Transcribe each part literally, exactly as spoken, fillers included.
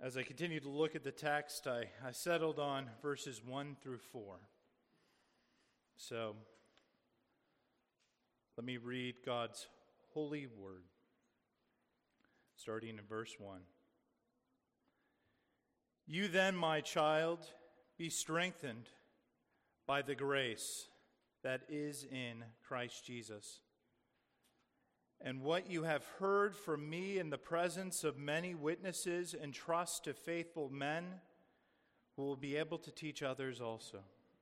As I continue to look at the text, I, I settled on verses one through four. So, let me read God's holy word, starting in verse one. You then, my child, be strengthened by the grace that is in Christ Jesus. And what you have heard from me in the presence of many witnesses, entrust to faithful men who will be able to teach others also.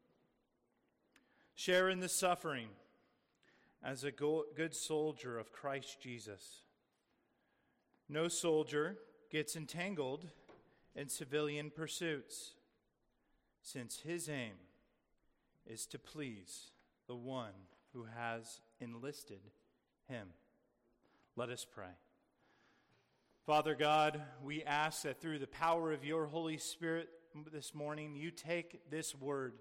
Share in the suffering as a good soldier of Christ Jesus. No soldier gets entangled in civilian pursuits, since his aim is to please the one who has enlisted him. Let us pray. Father God, we ask that through the power of your Holy Spirit this morning, you take this word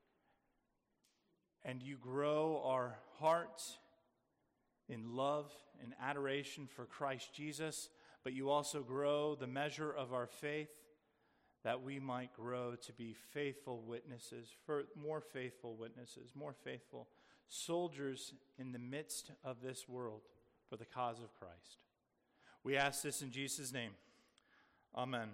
and you grow our hearts in love and adoration for Christ Jesus, but you also grow the measure of our faith that we might grow to be faithful witnesses, for more faithful witnesses, more faithful soldiers in the midst of this world for the cause of Christ. We ask this in Jesus' name. Amen.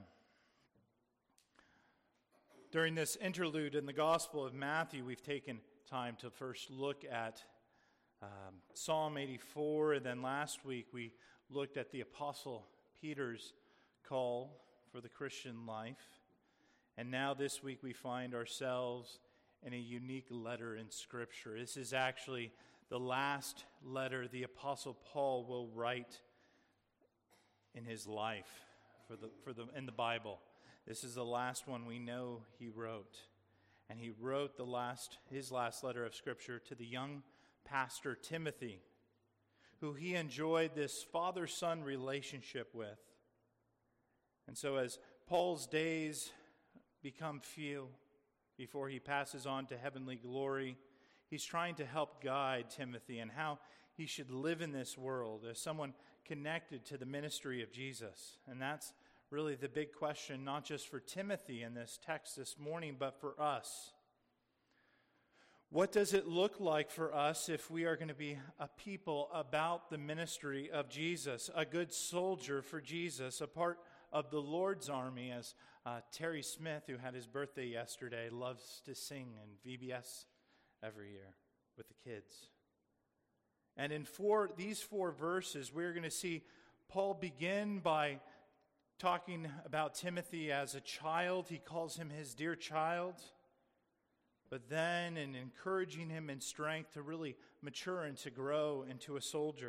During this interlude in the Gospel of Matthew, we've taken time to first look at um, Psalm eighty-four, and then last week we looked at the Apostle Peter's call for the Christian life. And now this week we find ourselves in a unique letter in Scripture. This is actually the last letter the Apostle Paul will write in his life for the for the in the Bible. This is the last one we know he wrote. And he wrote the last his last letter of Scripture to the young pastor Timothy, who he enjoyed this father-son relationship with. And so as Paul's days become few before he passes on to heavenly glory, he's trying to help guide Timothy in how he should live in this world as someone connected to the ministry of Jesus. And that's really the big question, not just for Timothy in this text this morning, but for us. What does it look like for us if we are going to be a people about the ministry of Jesus, a good soldier for Jesus, a part of the Lord's army, as uh, Terry Smith, who had his birthday yesterday, loves to sing in V B S every year with the kids. And in four these four verses, we're going to see Paul begin by talking about Timothy as a child. He calls him his dear child. But then in encouraging him in strength to really mature and to grow into a soldier.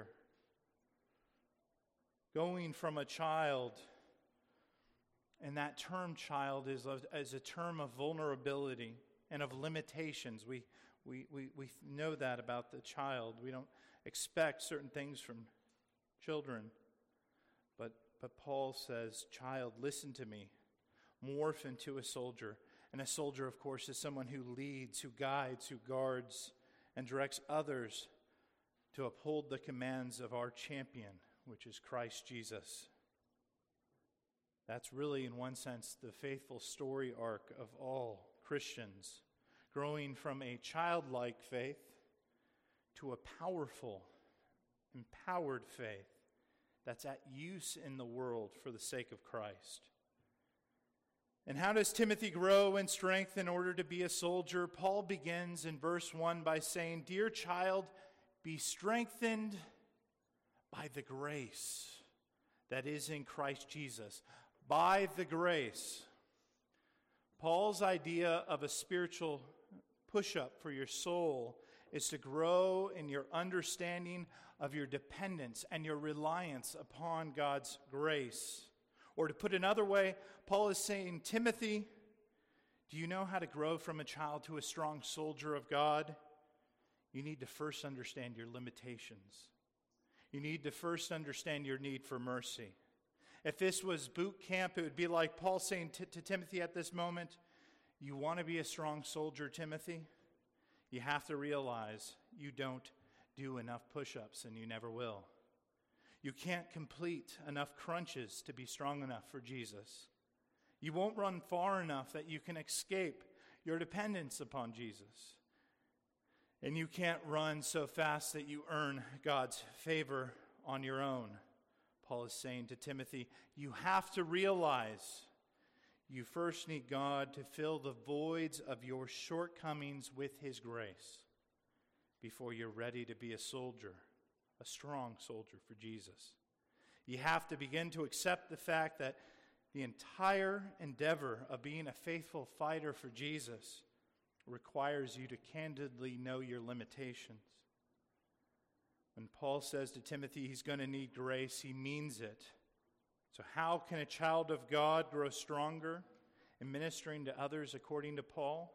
Going from a child, and that term child is a, is a term of vulnerability and of limitations. We, we, we, we know that about the child. We don't expect certain things from children. But, but Paul says, child, listen to me. Morph into a soldier. And a soldier, of course, is someone who leads, who guides, who guards, and directs others to uphold the commands of our champion, which is Christ Jesus. That's really, in one sense, the faithful story arc of all Christians, growing from a childlike faith to a powerful, empowered faith that's at use in the world for the sake of Christ. And how does Timothy grow in strength in order to be a soldier? Paul begins in verse one by saying, "Dear child, be strengthened by the grace that is in Christ Jesus." By the grace. Paul's idea of a spiritual push-up for your soul is to grow in your understanding of your dependence and your reliance upon God's grace. Or to put another way, Paul is saying, Timothy, do you know how to grow from a child to a strong soldier of God? You need to first understand your limitations. You need to first understand your need for mercy. If this was boot camp, it would be like Paul saying to, to Timothy at this moment, you want to be a strong soldier, Timothy? You have to realize you don't do enough push-ups, and you never will. You can't complete enough crunches to be strong enough for Jesus. You won't run far enough that you can escape your dependence upon Jesus. And you can't run so fast that you earn God's favor on your own. Paul is saying to Timothy, you have to realize you first need God to fill the voids of your shortcomings with his grace before you're ready to be a soldier, a strong soldier for Jesus. You have to begin to accept the fact that the entire endeavor of being a faithful fighter for Jesus requires you to candidly know your limitations. When Paul says to Timothy he's going to need grace, he means it. So how can a child of God grow stronger in ministering to others according to Paul?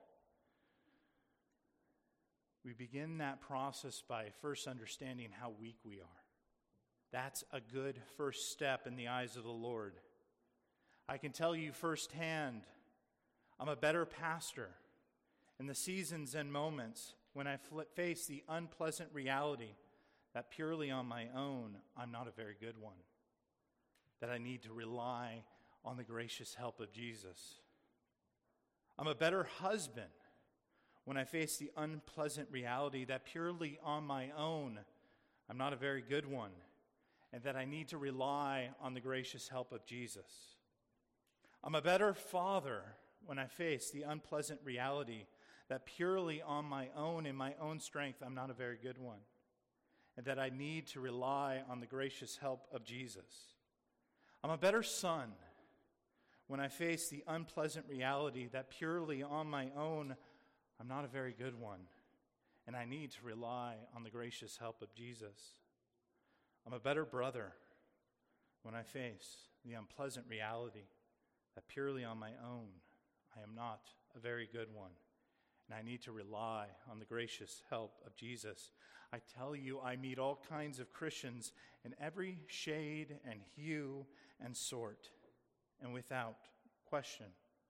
We begin that process by first understanding how weak we are. That's a good first step in the eyes of the Lord. I can tell you firsthand, I'm a better pastor in the seasons and moments when I face the unpleasant reality that purely on my own, I'm not a very good one. That I need to rely on the gracious help of Jesus. I'm a better husband when I face the unpleasant reality that purely on my own, I'm not a very good one, and that I need to rely on the gracious help of Jesus. I'm a better father when I face the unpleasant reality that purely on my own, in my own strength, I'm not a very good one, and that I need to rely on the gracious help of Jesus. I'm a better son when I face the unpleasant reality that purely on my own, I'm not a very good one, and I need to rely on the gracious help of Jesus. I'm a better brother when I face the unpleasant reality that purely on my own, I am not a very good one, and I need to rely on the gracious help of Jesus. I tell you, I meet all kinds of Christians in every shade and hue and sort, and without question.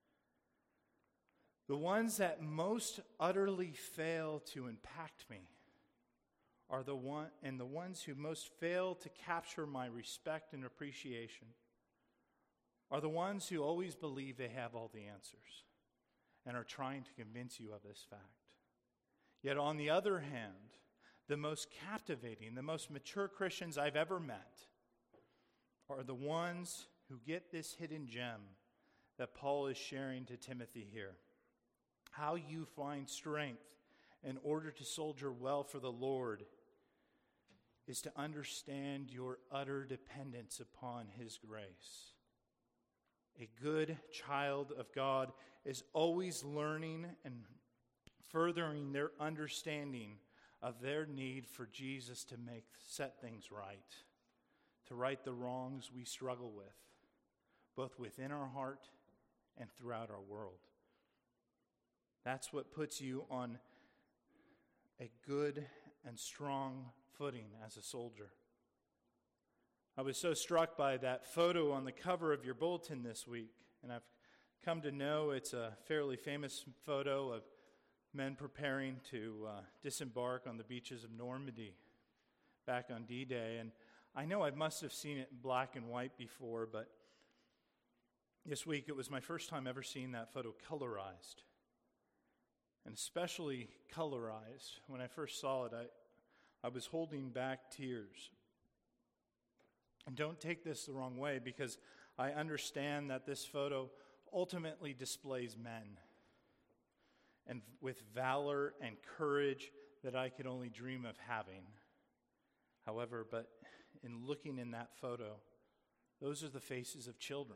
The ones that most utterly fail to impact me are the one, and the ones who most fail to capture my respect and appreciation are the ones who always believe they have all the answers and are trying to convince you of this fact. Yet on the other hand, the most captivating, the most mature Christians I've ever met are the ones who get this hidden gem that Paul is sharing to Timothy here. How you find strength in order to soldier well for the Lord is to understand your utter dependence upon his grace. A good child of God is always learning and furthering their understanding of their need for Jesus to make set things right, to right the wrongs we struggle with, both within our heart and throughout our world. That's what puts you on a good and strong footing as a soldier. I was so struck by that photo on the cover of your bulletin this week, and I've come to know it's a fairly famous photo of men preparing to uh, disembark on the beaches of Normandy back on D-Day. And I know I must have seen it in black and white before, but this week it was my first time ever seeing that photo colorized. And especially colorized. When I first saw it, I, I was holding back tears. And don't take this the wrong way, because I understand that this photo ultimately displays men, and with valor and courage that I could only dream of having. However, but in looking in that photo, those are the faces of children.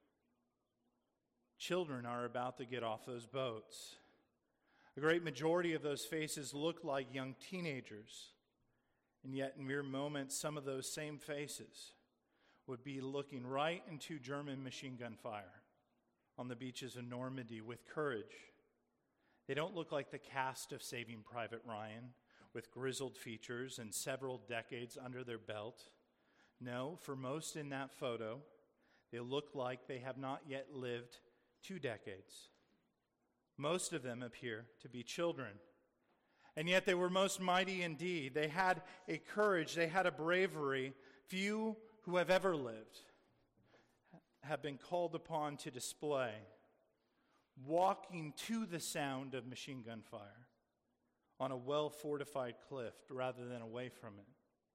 Children are about to get off those boats. A great majority of those faces look like young teenagers, and yet in mere moments, some of those same faces would be looking right into German machine gun fire on the beaches of Normandy with courage. They don't look like the cast of Saving Private Ryan with grizzled features and several decades under their belt. No, for most in that photo, they look like they have not yet lived two decades. Most of them appear to be children. And yet they were most mighty indeed. They had a courage, they had a bravery few who have ever lived have been called upon to display, walking to the sound of machine gun fire on a well-fortified cliff rather than away from it.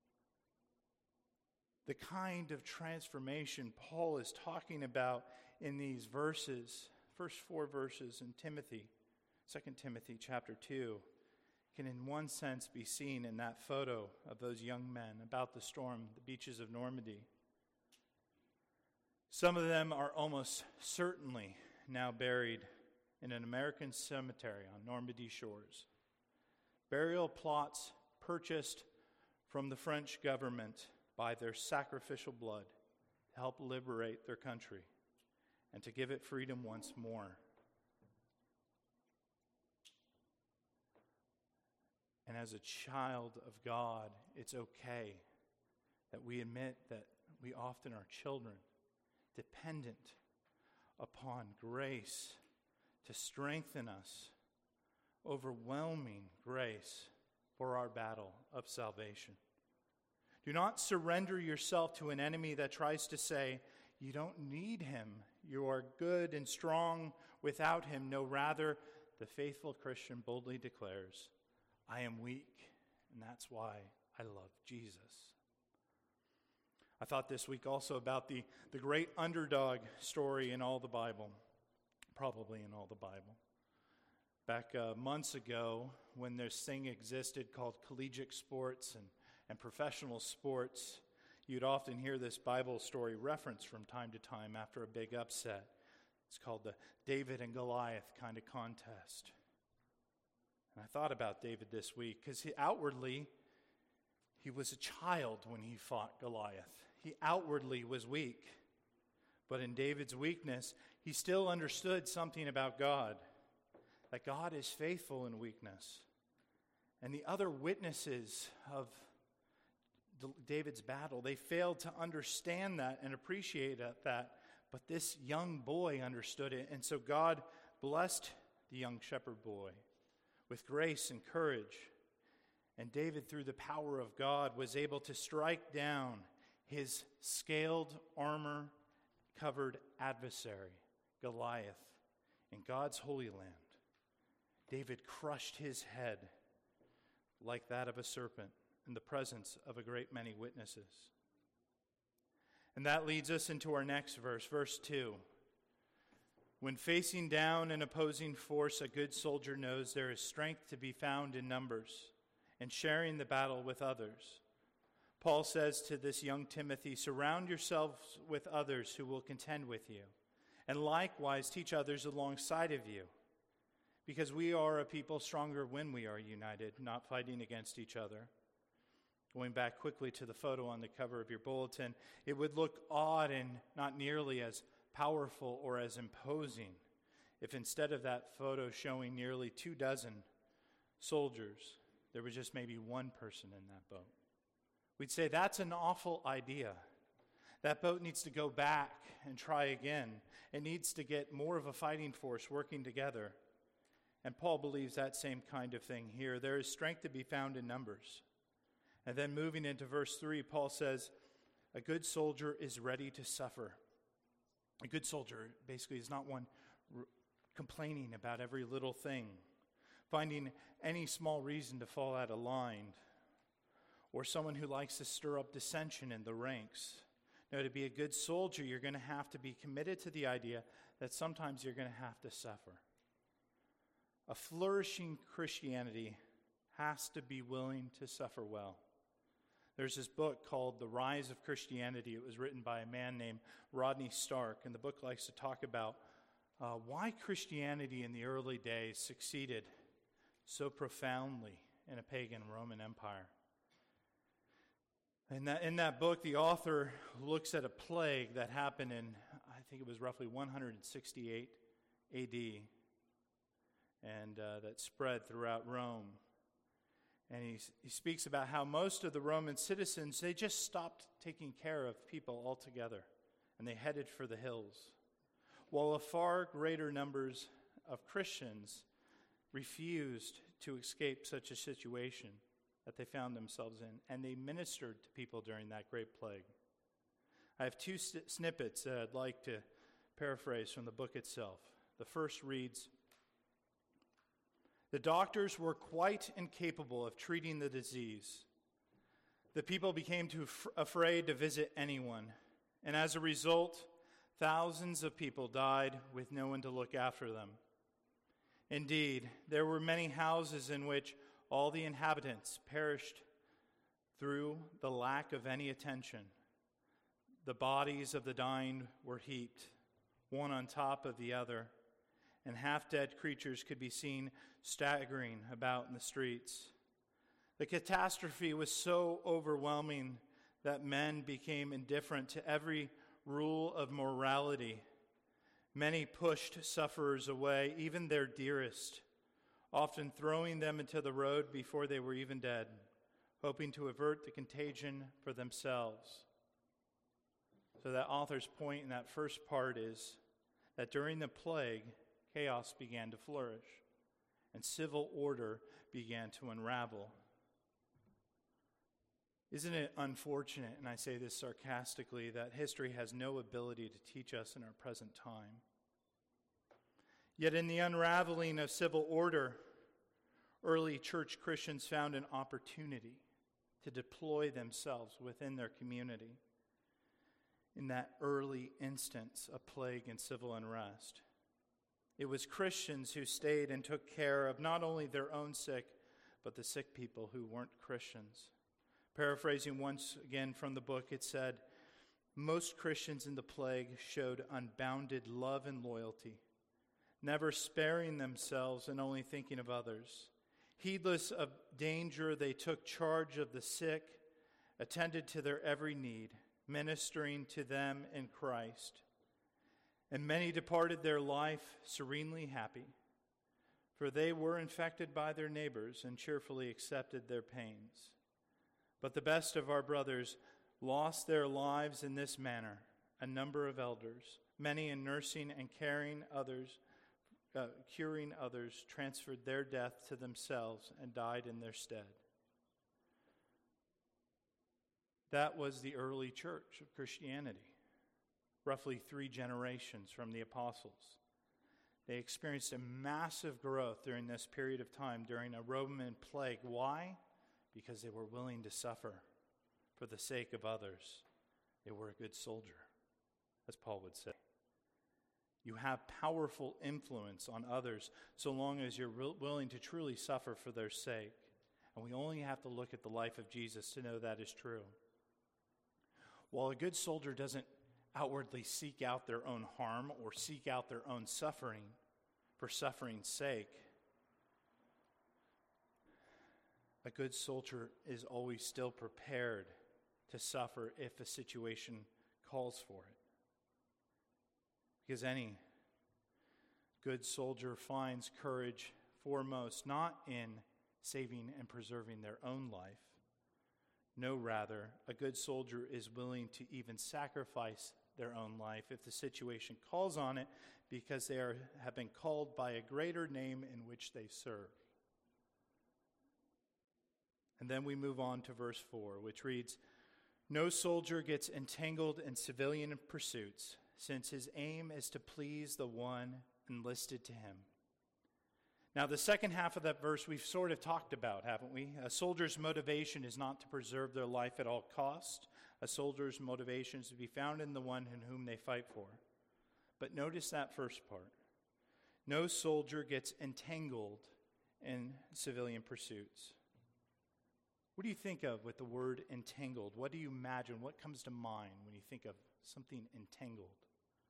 The kind of transformation Paul is talking about in these verses, first four verses in Timothy, Second Timothy chapter two, can in one sense be seen in that photo of those young men about the storm, the beaches of Normandy. Some of them are almost certainly now buried in an American cemetery on Normandy shores. Burial plots purchased from the French government by their sacrificial blood to help liberate their country and to give it freedom once more. And as a child of God, it's okay that we admit that we often are children, dependent upon grace to strengthen us, overwhelming grace for our battle of salvation. Do not surrender yourself to an enemy that tries to say, you don't need him, you are good and strong without him. No, rather, the faithful Christian boldly declares, I am weak, and that's why I love Jesus. I thought this week also about the, the great underdog story in all the Bible, probably in all the Bible. Back uh, months ago, when this thing existed called collegiate sports and, and professional sports, you'd often hear this Bible story referenced from time to time after a big upset. It's called the David and Goliath kind of contest. And I thought about David this week because he outwardly, he was a child when he fought Goliath. He outwardly was weak. But in David's weakness, he still understood something about God, that God is faithful in weakness. And the other witnesses of David's battle, they failed to understand that and appreciate that. But this young boy understood it. And so God blessed the young shepherd boy with grace and courage. And David, through the power of God, was able to strike down his scaled, armor-covered adversary, Goliath, in God's holy land. David crushed his head like that of a serpent in the presence of a great many witnesses. And that leads us into our next verse, verse two. When facing down an opposing force, a good soldier knows there is strength to be found in numbers and sharing the battle with others. Paul says to this young Timothy, surround yourselves with others who will contend with you, and likewise teach others alongside of you, because we are a people stronger when we are united, not fighting against each other. Going back quickly to the photo on the cover of your bulletin, it would look odd and not nearly as powerful or as imposing if instead of that photo showing nearly two dozen soldiers, there was just maybe one person in that boat. We'd say that's an awful idea. That boat needs to go back and try again. It needs to get more of a fighting force working together. And Paul believes that same kind of thing here. There is strength to be found in numbers. And then moving into verse three, Paul says, a good soldier is ready to suffer. A good soldier basically is not one r- complaining about every little thing, finding any small reason to fall out of line, or someone who likes to stir up dissension in the ranks. No, to be a good soldier, you're going to have to be committed to the idea that sometimes you're going to have to suffer. A flourishing Christianity has to be willing to suffer well. There's this book called The Rise of Christianity. It was written by a man named Rodney Stark, and the book likes to talk about uh, why Christianity in the early days succeeded so profoundly in a pagan Roman Empire. And that, in that book, the author looks at a plague that happened in, I think it was roughly one hundred sixty-eight A D, and uh, that spread throughout Rome. And he, he speaks about how most of the Roman citizens, they just stopped taking care of people altogether, and they headed for the hills, while a far greater numbers of Christians refused to escape such a situation that they found themselves in, and they ministered to people during that great plague. I have two st- snippets that I'd like to paraphrase from the book itself. The first reads, "The doctors were quite incapable of treating the disease. The people became too f- afraid to visit anyone, and as a result, thousands of people died with no one to look after them. Indeed, there were many houses in which all the inhabitants perished through the lack of any attention. The bodies of the dying were heaped, one on top of the other, and half-dead creatures could be seen staggering about in the streets. The catastrophe was so overwhelming that men became indifferent to every rule of morality. Many pushed sufferers away, even their dearest, often throwing them into the road before they were even dead, hoping to avert the contagion for themselves." So that author's point in that first part is that during the plague, chaos began to flourish, and civil order began to unravel. Isn't it unfortunate, and I say this sarcastically, that history has no ability to teach us in our present time? Yet in the unraveling of civil order, early church Christians found an opportunity to deploy themselves within their community in that early instance of plague and civil unrest. It was Christians who stayed and took care of not only their own sick, but the sick people who weren't Christians. Paraphrasing once again from the book, it said, "Most Christians in the plague showed unbounded love and loyalty, never sparing themselves and only thinking of others. Heedless of danger, they took charge of the sick, attended to their every need, ministering to them in Christ. And many departed their life serenely happy, for they were infected by their neighbors and cheerfully accepted their pains. But the best of our brothers lost their lives in this manner, a number of elders, many in nursing and caring others, uh, curing others, transferred their death to themselves and died in their stead." That was the early church of Christianity, roughly three generations from the apostles. They experienced a massive growth during this period of time, during a Roman plague. Why? Because they were willing to suffer for the sake of others. They were a good soldier, as Paul would say. You have powerful influence on others so long as you're willing to truly suffer for their sake. And we only have to look at the life of Jesus to know that is true. While a good soldier doesn't outwardly seek out their own harm or seek out their own suffering for suffering's sake, a good soldier is always still prepared to suffer if a situation calls for it. Because any good soldier finds courage foremost not in saving and preserving their own life. No, rather, a good soldier is willing to even sacrifice their own life if the situation calls on it, because they are, have been called by a greater name in which they serve. And then we move on to verse four, which reads, "No soldier gets entangled in civilian pursuits, since his aim is to please the one enlisted to him." Now, the second half of that verse we've sort of talked about, haven't we? A soldier's motivation is not to preserve their life at all cost. A soldier's motivation is to be found in the one in whom they fight for. But notice that first part. No soldier gets entangled in civilian pursuits. What do you think of with the word entangled? What do you imagine? What comes to mind when you think of something entangled?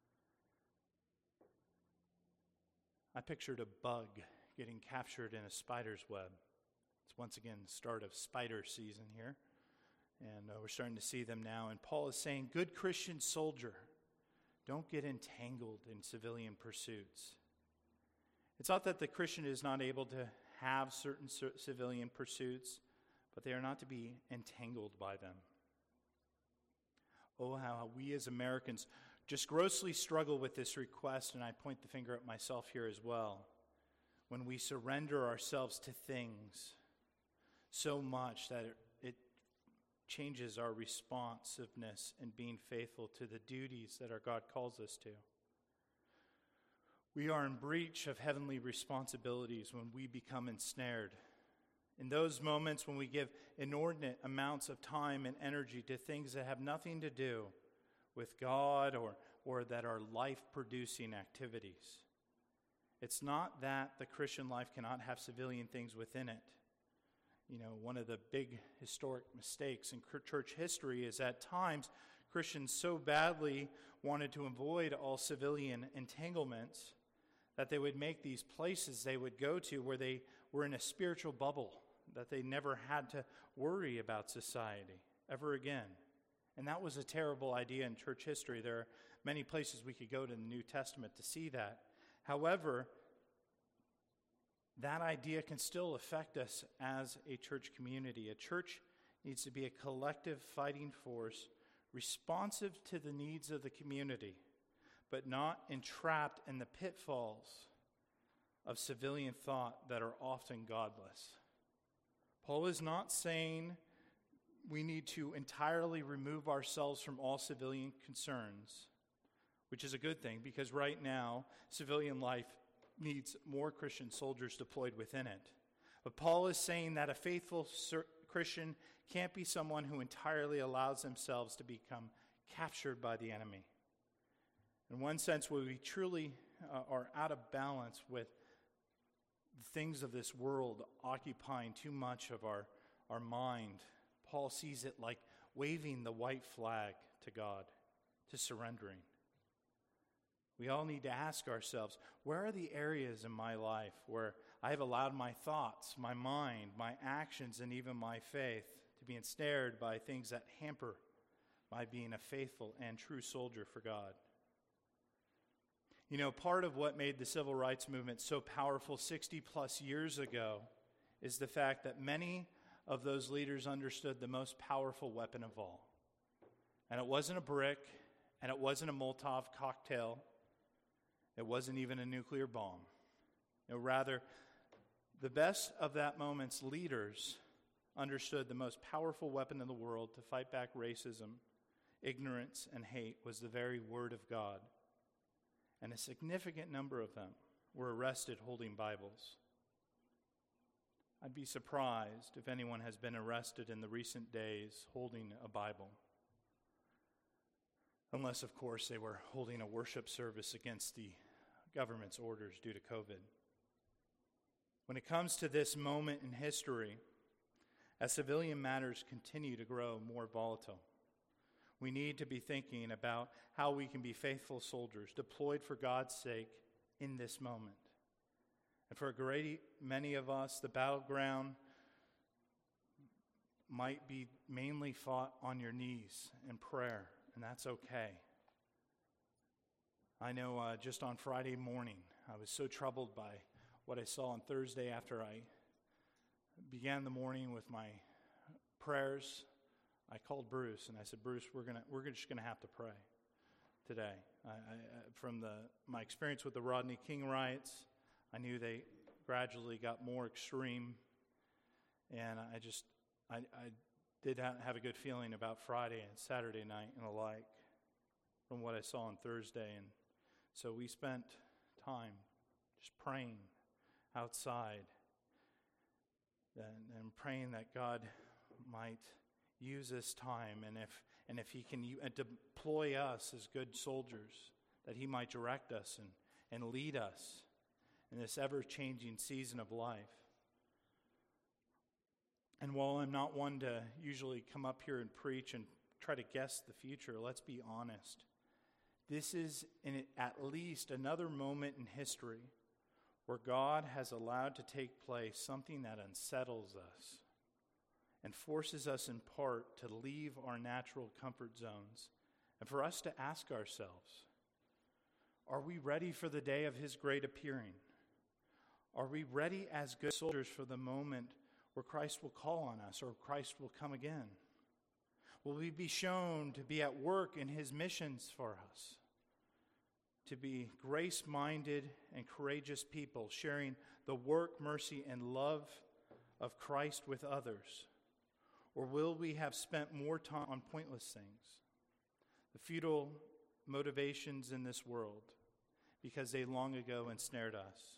I pictured a bug getting captured in a spider's web. It's once again the start of spider season here, and uh, we're starting to see them now. And Paul is saying, good Christian soldier, don't get entangled in civilian pursuits. It's not that the Christian is not able to have certain c- civilian pursuits, but they are not to be entangled by them. Oh, how we as Americans just grossly struggle with this request, and I point the finger at myself here as well. When we surrender ourselves to things so much that it, it changes our responsiveness and being faithful to the duties that our God calls us to. We are in breach of heavenly responsibilities when we become ensnared. In those moments when we give inordinate amounts of time and energy to things that have nothing to do with God or, or that are life-producing activities. It's not that the Christian life cannot have civilian things within it. You know, one of the big historic mistakes in church history is at times Christians so badly wanted to avoid all civilian entanglements that they would make these places they would go to where they were in a spiritual bubble, that they never had to worry about society ever again. And that was a terrible idea in church history. There are many places we could go to the New Testament to see that. However, that idea can still affect us as a church community. A church needs to be a collective fighting force, responsive to the needs of the community, but not entrapped in the pitfalls of civilian thought that are often godless. Paul is not saying we need to entirely remove ourselves from all civilian concerns, which is a good thing, because right now, civilian life needs more Christian soldiers deployed within it. But Paul is saying that a faithful Christian can't be someone who entirely allows themselves to become captured by the enemy. In one sense, where we truly uh, are out of balance with the things of this world occupying too much of our, our mind, Paul sees it like waving the white flag to God, to surrendering. We all need to ask ourselves, where are the areas in my life where I have allowed my thoughts, my mind, my actions, and even my faith to be ensnared by things that hamper my being a faithful and true soldier for God? You know, part of what made the civil rights movement so powerful sixty plus years ago is the fact that many of those leaders understood the most powerful weapon of all. And it wasn't a brick, and it wasn't a Molotov cocktail. It wasn't even a nuclear bomb. No, rather, the best of that moment's leaders understood the most powerful weapon in the world to fight back racism, ignorance, and hate was the very word of God. And a significant number of them were arrested holding Bibles. I'd be surprised if anyone has been arrested in the recent days holding a Bible. Unless, of course, they were holding a worship service against the government's orders due to COVID. When it comes to this moment in history, as civilian matters continue to grow more volatile, we need to be thinking about how we can be faithful soldiers deployed for God's sake in this moment. And for a great many of us, the battleground might be mainly fought on your knees in prayer, and that's okay. I know uh, just on Friday morning, I was so troubled by what I saw on Thursday after I began the morning with my prayers. I called Bruce and I said, Bruce, we're gonna we're just gonna have to pray today. I, I, from the my experience with the Rodney King riots, I knew they gradually got more extreme, and I just I, I did have a good feeling about Friday and Saturday night and the like from what I saw on Thursday. And so we spent time just praying outside and, and praying that God might use this time, and if and if he can uh, deploy us as good soldiers, that he might direct us and, and lead us in this ever-changing season of life. And while I'm not one to usually come up here and preach and try to guess the future, let's be honest. This is in at least another moment in history where God has allowed to take place something that unsettles us and forces us in part to leave our natural comfort zones, and for us to ask ourselves, are we ready for the day of his great appearing? Are we ready as good soldiers for the moment where Christ will call on us or Christ will come again? Will we be shown to be at work in his missions for us? To be grace-minded and courageous people, sharing the work, mercy, and love of Christ with others? Or will we have spent more time on pointless things, the futile motivations in this world, because they long ago ensnared us?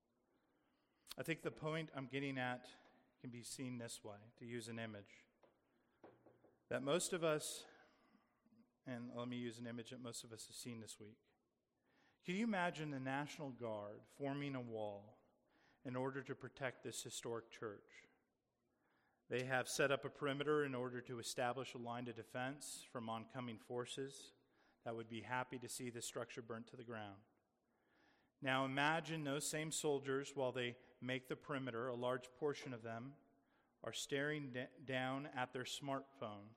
I think the point I'm getting at can be seen this way, to use an image. That most of us, and let me use an image that most of us have seen this week. Can you imagine the National Guard forming a wall in order to protect this historic church? They have set up a perimeter in order to establish a line of defense from oncoming forces that would be happy to see the structure burnt to the ground. Now imagine those same soldiers, while they make the perimeter, a large portion of them are staring d- down at their smartphone.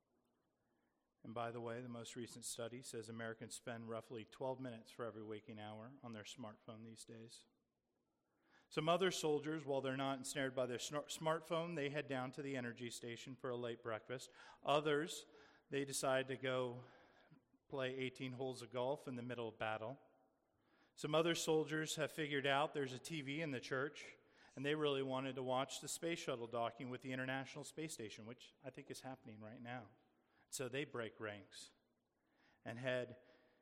And by the way, the most recent study says Americans spend roughly twelve minutes for every waking hour on their smartphone these days. Some other soldiers, while they're not ensnared by their smartphone, they head down to the energy station for a late breakfast. Others, they decide to go play eighteen holes of golf in the middle of battle. Some other soldiers have figured out there's a T V in the church, and they really wanted to watch the space shuttle docking with the International Space Station, which I think is happening right now. So they break ranks and head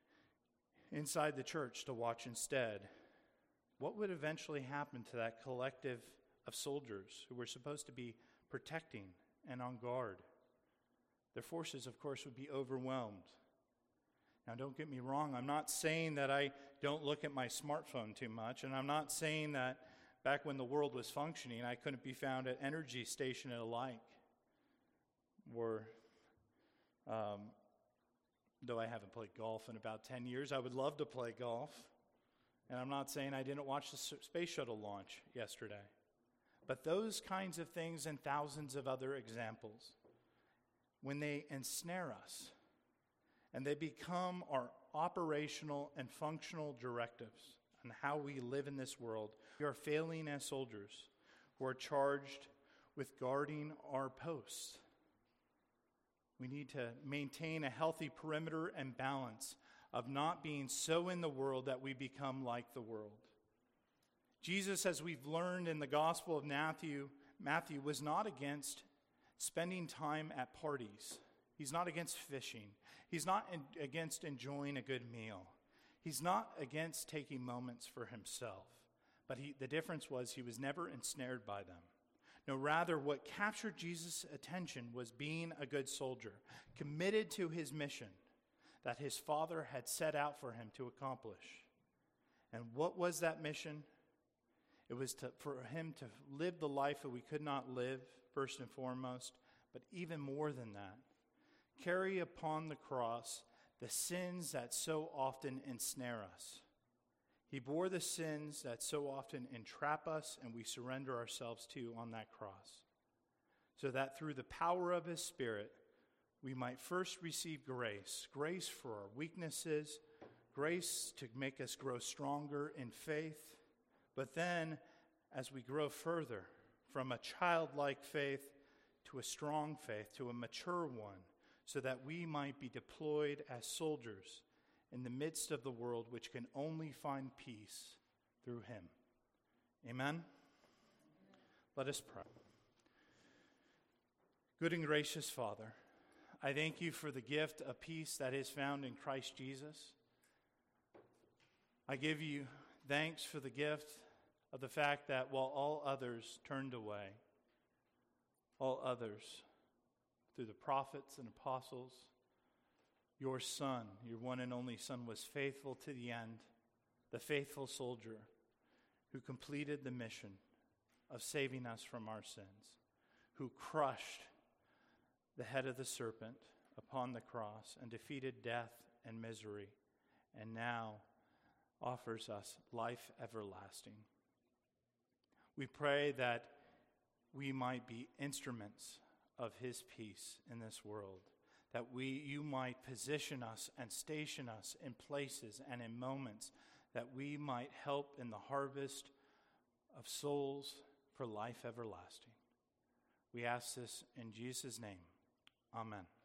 inside the church to watch instead. What would eventually happen to that collective of soldiers who were supposed to be protecting and on guard? Their forces, of course, would be overwhelmed. Now, don't get me wrong. I'm not saying that I don't look at my smartphone too much, and I'm not saying that back when the world was functioning, I couldn't be found at energy station and alike. Or, um, though I haven't played golf in about ten years, I would love to play golf. And I'm not saying I didn't watch the space shuttle launch yesterday. But those kinds of things and thousands of other examples, when they ensnare us and they become our operational and functional directives on how we live in this world, we are failing as soldiers who are charged with guarding our posts. We need to maintain a healthy perimeter and balance of not being so in the world that we become like the world. Jesus, as we've learned in the Gospel of Matthew, Matthew was not against spending time at parties. He's not against fishing. He's not in, against enjoying a good meal. He's not against taking moments for himself. But he, the difference was he was never ensnared by them. No, rather, what captured Jesus' attention was being a good soldier, committed to his mission that his Father had set out for him to accomplish. And what was that mission? It was to, for him to live the life that we could not live, first and foremost, but even more than that, carry upon the cross the sins that so often ensnare us. He bore the sins that so often entrap us and we surrender ourselves to on that cross, so that through the power of his Spirit, we might first receive grace, grace for our weaknesses, grace to make us grow stronger in faith, but then as we grow further from a childlike faith to a strong faith, to a mature one, so that we might be deployed as soldiers in the midst of the world which can only find peace through him. Amen? Let us pray. Good and gracious Father, I thank you for the gift of peace that is found in Christ Jesus. I give you thanks for the gift of the fact that while all others turned away, all others, through the prophets and apostles, your Son, your one and only Son, was faithful to the end, the faithful soldier who completed the mission of saving us from our sins, who crushed the head of the serpent upon the cross and defeated death and misery, and now offers us life everlasting. We pray that we might be instruments of his peace in this world, that we, you might position us and station us in places and in moments that we might help in the harvest of souls for life everlasting. We ask this in Jesus' name. Amen.